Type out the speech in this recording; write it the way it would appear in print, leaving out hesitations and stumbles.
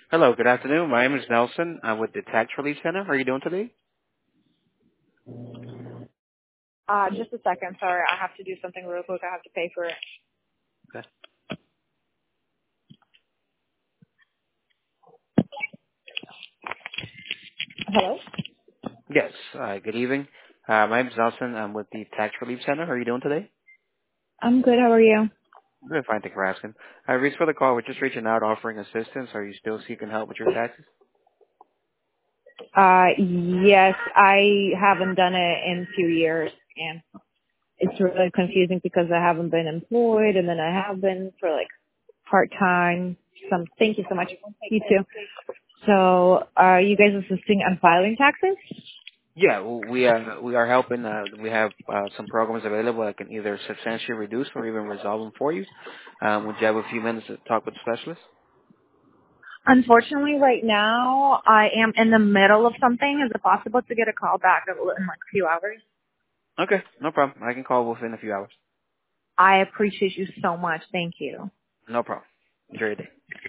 Hello, good afternoon. My name is Nelson. I'm with the Tax Relief Center. How are you doing today? Just a second. Sorry, I have to do something real quick. I have to pay for it. Okay. Hello? Yes, good evening. My name is Nelson. I'm with the Tax Relief Center. How are you doing today? I'm good. How are you? Good, fine. Thank you for asking. Reason for the call, we're just reaching out offering assistance. Are you still seeking help with your taxes? Yes, I haven't done it in 2 years, and it's really confusing because I haven't been employed, and then I have been for like part-time. Thank you so much. You too. So, are you guys assisting on filing taxes? Yeah, well, we are helping. We have some programs available that can either substantially reduce or even resolve them for you. Would you have a few minutes to talk with the specialist? Unfortunately, right now, I am in the middle of something. Is it possible to get a call back in like a few hours? Okay, no problem. I can call within a few hours. I appreciate you so much. Thank you. No problem. Enjoy your day.